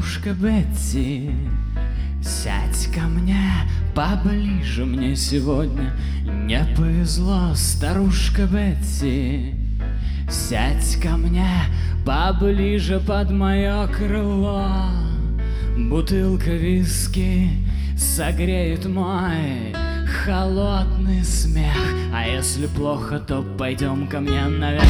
Старушка Бетти, сядь ко мне поближе, мне сегодня не повезло. Старушка Бетти, сядь ко мне поближе под мое крыло. Бутылка виски согреет мой холодный смех. А если плохо, то пойдем ко мне наверх.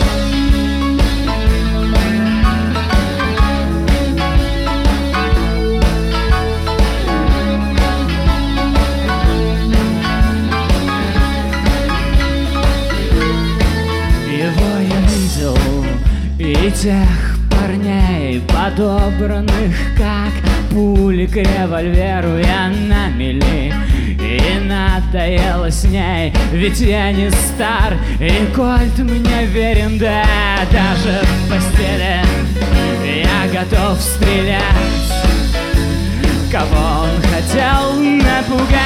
Его я видел, и тех парней, подобранных как пули к револьверу, я на мели. И надоело с ней, ведь я не стар, и кольт мне верен, да, даже в постели я готов стрелять, кого он хотел напугать.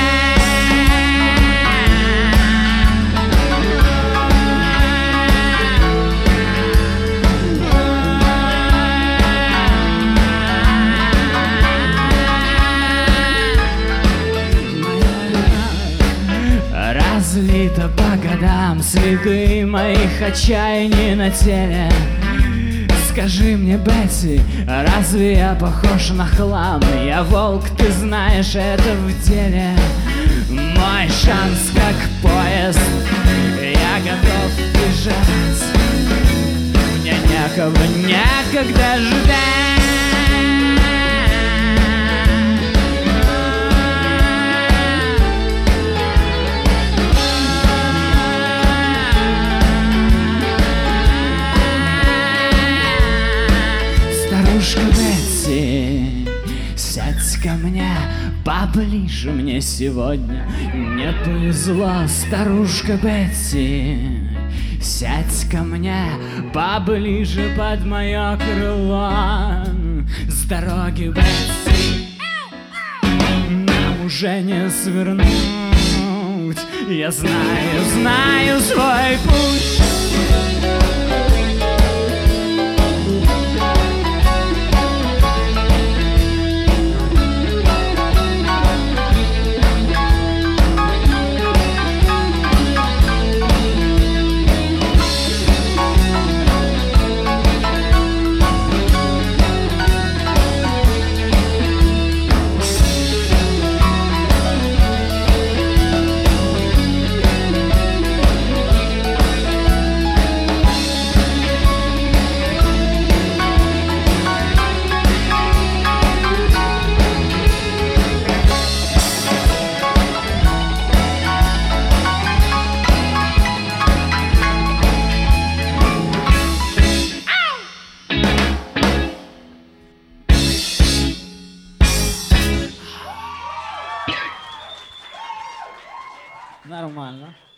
Разлито по годам следы моих отчаяний на теле. Скажи мне, Бетти, разве я похож на хлам? Я волк, ты знаешь это в деле. Мой шанс как поезд, я готов бежать. Мне некого, некогда ждать. Старушка Бетти, сядь ко мне поближе, мне сегодня не повезло. Старушка Бетти, сядь ко мне поближе под мое крыло. С дороги, Бетти, нам уже не свернуть. Я знаю свой путь. Нормально.